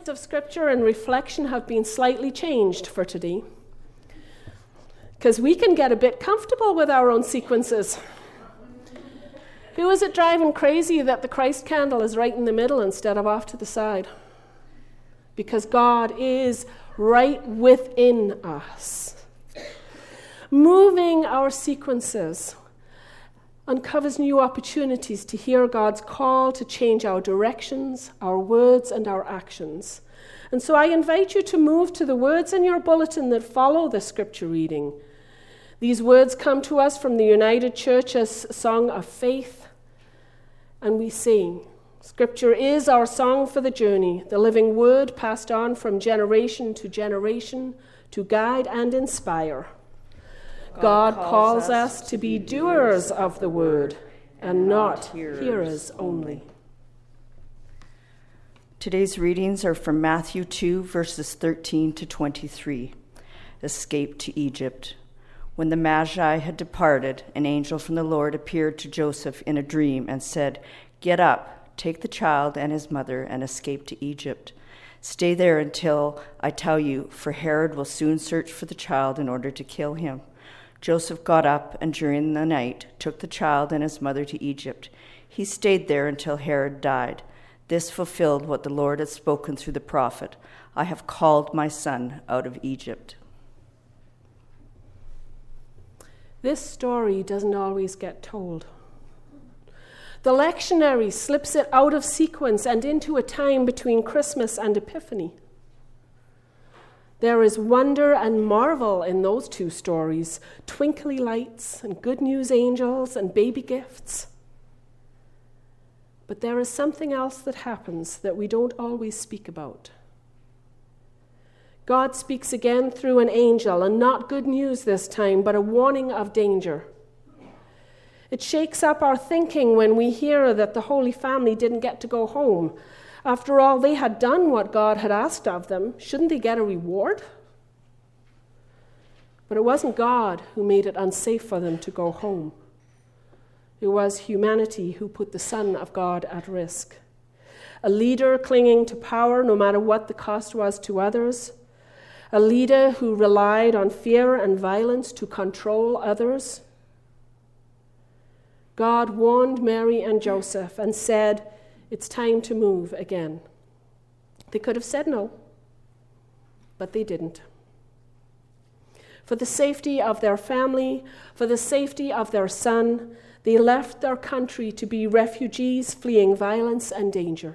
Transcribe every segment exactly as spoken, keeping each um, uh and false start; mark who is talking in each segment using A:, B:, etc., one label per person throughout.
A: subjects of Scripture and reflection have been slightly changed for today, because we can get a bit comfortable with our own sequences. Who is it driving crazy that the Christ candle is right in the middle instead of off to the side? Because God is right within us. Moving our sequences uncovers new opportunities to hear God's call to change our directions, our words, and our actions. And so I invite you to move to the words in your bulletin that follow the scripture reading. These words come to us from the United Church's Song of Faith, and we sing, Scripture is our song for the journey, the living word passed on from generation to generation to guide and inspire. God, God calls us to be doers of the word and not hearers only.
B: Today's readings are from Matthew two, verses thirteen to twenty-three. Escape to Egypt. When the Magi had departed, an angel from the Lord appeared to Joseph in a dream and said, "Get up, take the child and his mother, and escape to Egypt. Stay there until I tell you, for Herod will soon search for the child in order to kill him." Joseph got up and during the night took the child and his mother to Egypt. He stayed there until Herod died. This fulfilled what the Lord had spoken through the prophet, "I have called my son out of Egypt."
A: This story doesn't always get told. The lectionary slips it out of sequence and into a time between Christmas and Epiphany. There is wonder and marvel in those two stories, twinkly lights and good news angels and baby gifts. But there is something else that happens that we don't always speak about. God speaks again through an angel, and not good news this time, but a warning of danger. It shakes up our thinking when we hear that the Holy Family didn't get to go home. After all, they had done what God had asked of them. Shouldn't they get a reward? But it wasn't God who made it unsafe for them to go home. It was humanity who put the Son of God at risk. A leader clinging to power no matter what the cost was to others. A leader who relied on fear and violence to control others. God warned Mary and Joseph and said, "It's time to move again." They could have said no, but they didn't. For the safety of their family, for the safety of their son, they left their country to be refugees fleeing violence and danger.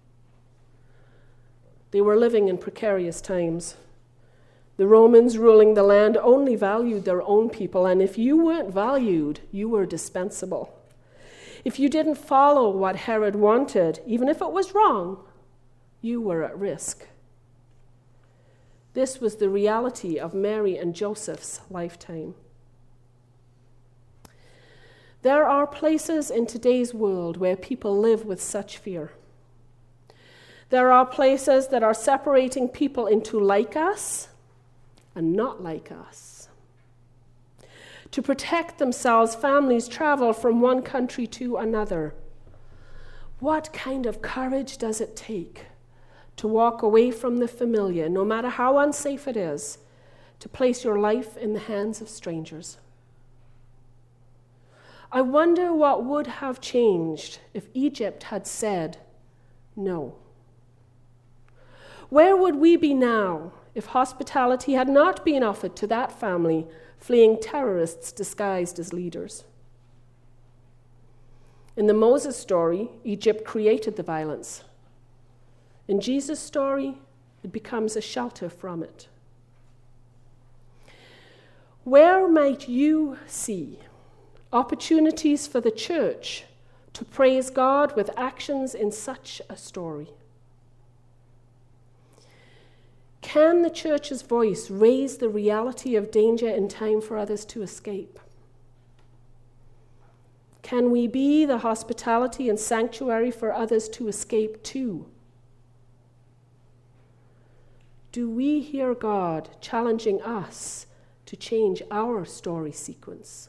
A: They were living in precarious times. The Romans ruling the land only valued their own people, and if you weren't valued, you were dispensable. If you didn't follow what Herod wanted, even if it was wrong, you were at risk. This was the reality of Mary and Joseph's lifetime. There are places in today's world where people live with such fear. There are places that are separating people into like us and not like us. To protect themselves, families travel from one country to another. What kind of courage does it take to walk away from the familiar, no matter how unsafe it is, to place your life in the hands of strangers? I wonder what would have changed if Egypt had said no. Where would we be now if hospitality had not been offered to that family fleeing terrorists disguised as leaders? In the Moses story, Egypt created the violence. In Jesus' story, it becomes a shelter from it. Where might you see opportunities for the church to praise God with actions in such a story? Can the church's voice raise the reality of danger in time for others to escape? Can we be the hospitality and sanctuary for others to escape to? Do we hear God challenging us to change our story sequence?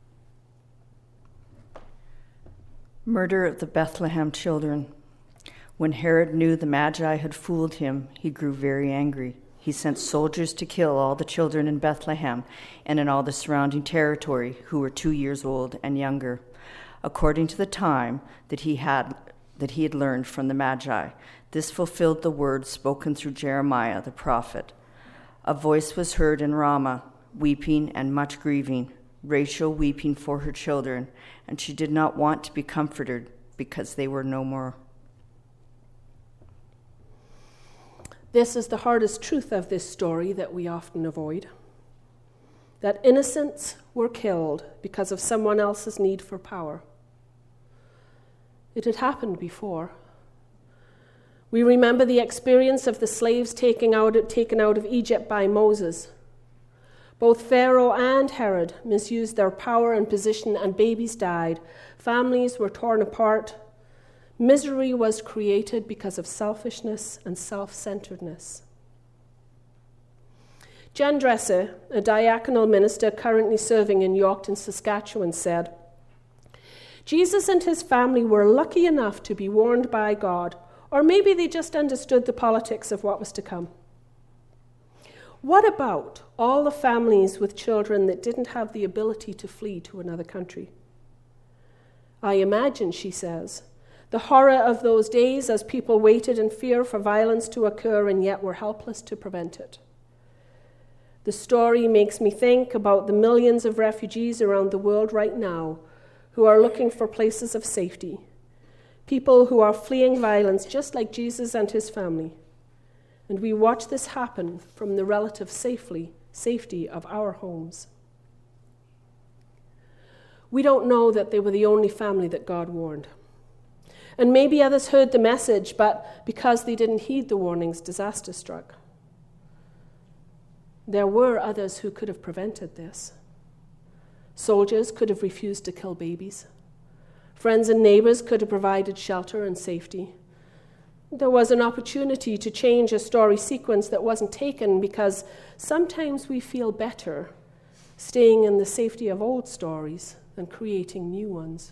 B: Murder of the Bethlehem children. When Herod knew the Magi had fooled him, he grew very angry. He sent soldiers to kill all the children in Bethlehem and in all the surrounding territory who were two years old and younger, according to the time that he had that he had learned from the Magi. This fulfilled the words spoken through Jeremiah the prophet. A voice was heard in Ramah, weeping and much grieving, Rachel weeping for her children, and she did not want to be comforted because they were no more.
A: This is the hardest truth of this story that we often avoid. That innocents were killed because of someone else's need for power. It had happened before. We remember the experience of the slaves taken out, taken out of Egypt by Moses. Both Pharaoh and Herod misused their power and position, and babies died. Families were torn apart. Misery was created because of selfishness and self-centeredness. Jen Dresser, a diaconal minister currently serving in Yorkton, Saskatchewan, said, Jesus and his family were lucky enough to be warned by God, or maybe they just understood the politics of what was to come. What about all the families with children that didn't have the ability to flee to another country? I imagine, she says, the horror of those days as people waited in fear for violence to occur and yet were helpless to prevent it. The story makes me think about the millions of refugees around the world right now who are looking for places of safety, people who are fleeing violence just like Jesus and his family. And we watch this happen from the relative safely, safety of our homes. We don't know that they were the only family that God warned. And maybe others heard the message, but because they didn't heed the warnings, disaster struck. There were others who could have prevented this. Soldiers could have refused to kill babies. Friends and neighbors could have provided shelter and safety. There was an opportunity to change a story sequence that wasn't taken because sometimes we feel better staying in the safety of old stories than creating new ones.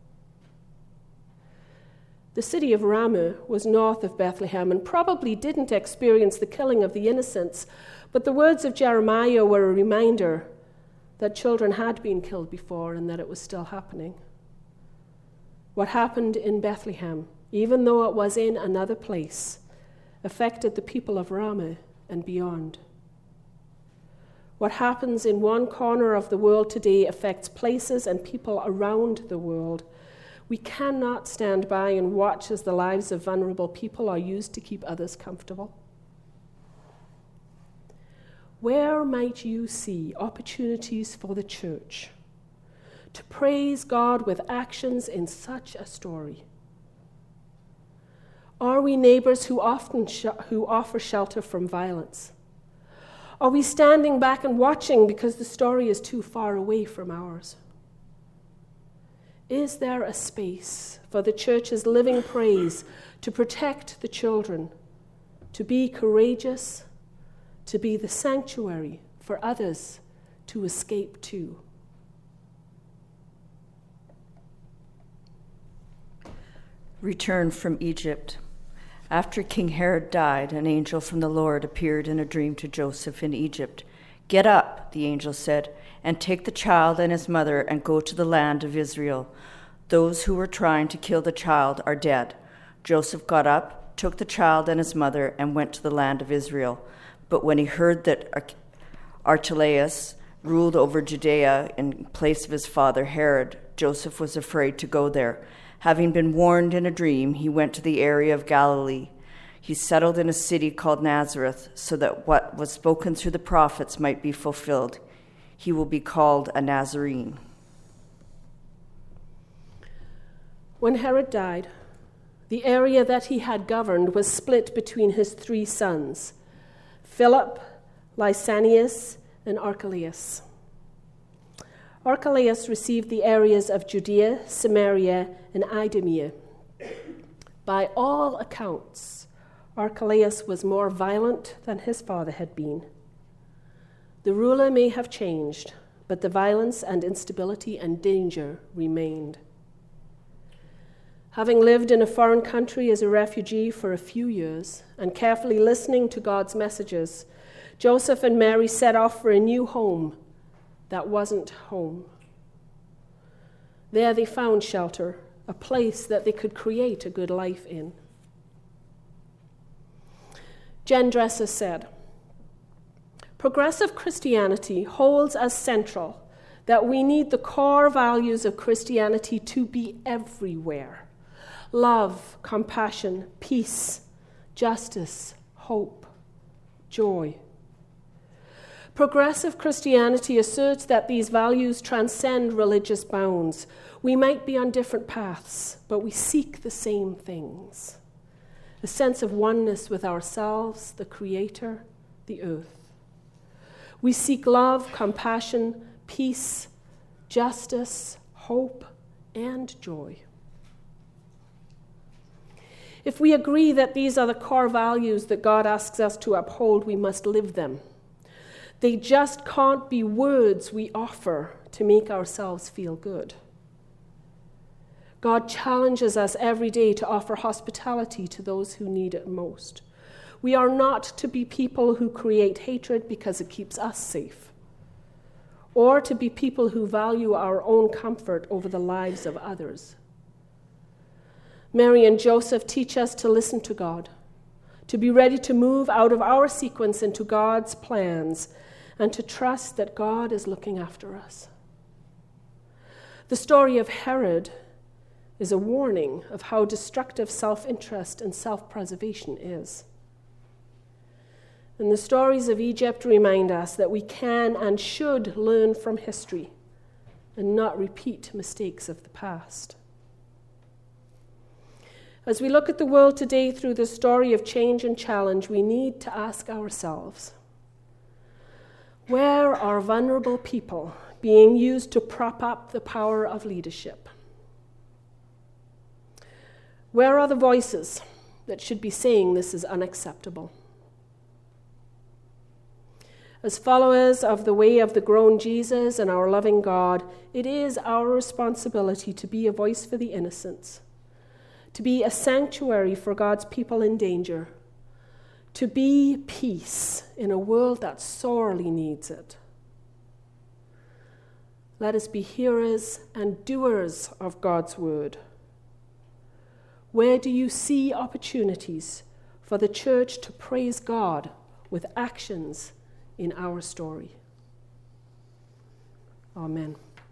A: The city of Ramah was north of Bethlehem and probably didn't experience the killing of the innocents, but the words of Jeremiah were a reminder that children had been killed before and that it was still happening. What happened in Bethlehem, even though it was in another place, affected the people of Ramah and beyond. What happens in one corner of the world today affects places and people around the world. We cannot stand by and watch as the lives of vulnerable people are used to keep others comfortable. Where might you see opportunities for the church to praise God with actions in such a story? Are we neighbors who often sh- who offer shelter from violence? Are we standing back and watching because the story is too far away from ours? Is there a space for the church's living praise to protect the children, to be courageous, to be the sanctuary for others to escape to?
B: Return from Egypt. After King Herod died, an angel from the Lord appeared in a dream to Joseph in Egypt. "Get up," the angel said, "and take the child and his mother and go to the land of Israel. Those who were trying to kill the child are dead." Joseph got up, took the child and his mother, and went to the land of Israel. But when he heard that Archelaus ruled over Judea in place of his father Herod, Joseph was afraid to go there. Having been warned in a dream, he went to the area of Galilee. He settled in a city called Nazareth, so that what was spoken through the prophets might be fulfilled. He will be called a Nazarene.
A: When Herod died, the area that he had governed was split between his three sons, Philip, Lysanias, and Archelaus. Archelaus received the areas of Judea, Samaria, and Idumea. By all accounts, Archelaus was more violent than his father had been. The ruler may have changed, but the violence and instability and danger remained. Having lived in a foreign country as a refugee for a few years and carefully listening to God's messages, Joseph and Mary set off for a new home that wasn't home. There they found shelter, a place that they could create a good life in. Jen Dresser said, "Progressive Christianity holds as central that we need the core values of Christianity to be everywhere. Love, compassion, peace, justice, hope, joy. Progressive Christianity asserts that these values transcend religious bounds. We might be on different paths, but we seek the same things. A sense of oneness with ourselves, the Creator, the earth. We seek love, compassion, peace, justice, hope, and joy. If we agree that these are the core values that God asks us to uphold, we must live them. They just can't be words we offer to make ourselves feel good. God challenges us every day to offer hospitality to those who need it most. We are not to be people who create hatred because it keeps us safe, or to be people who value our own comfort over the lives of others. Mary and Joseph teach us to listen to God, to be ready to move out of our sequence into God's plans, and to trust that God is looking after us. The story of Herod is a warning of how destructive self-interest and self-preservation is. And the stories of Egypt remind us that we can and should learn from history and not repeat mistakes of the past. As we look at the world today through the story of change and challenge, we need to ask ourselves, where are vulnerable people being used to prop up the power of leadership? Where are the voices that should be saying this is unacceptable? As followers of the way of the grown Jesus and our loving God, it is our responsibility to be a voice for the innocents, to be a sanctuary for God's people in danger, to be peace in a world that sorely needs it. Let us be hearers and doers of God's word. Where do you see opportunities for the church to praise God with actions in our story? Amen.